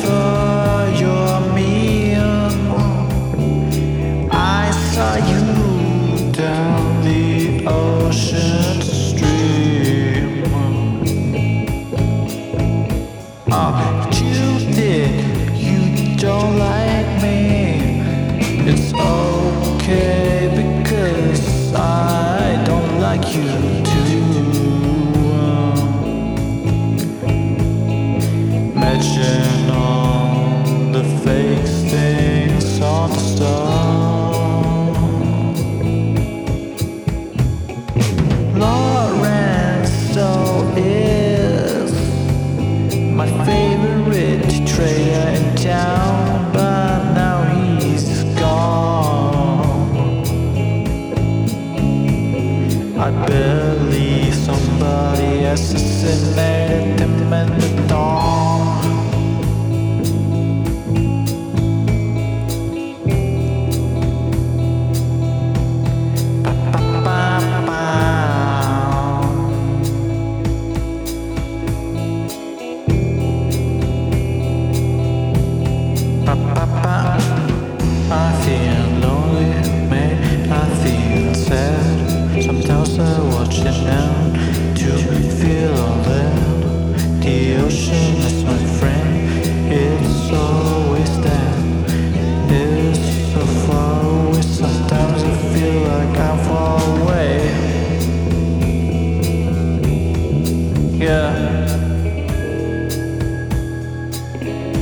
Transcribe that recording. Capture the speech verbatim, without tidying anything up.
saw your meal. I saw you down the ocean stream. Oh, you did, you don't like me. It's okay because I don't like you too. Imagine all the fake things on the stone. Lorenzo is my favorite trader in town, but now he's gone. I believe somebody assassinated him in the dawn. I feel lonely, man, I feel sad. Sometimes I watch it now to feel alone. The ocean is my friend, it's always there. It's so far away, sometimes I feel like I'm far away. Yeah.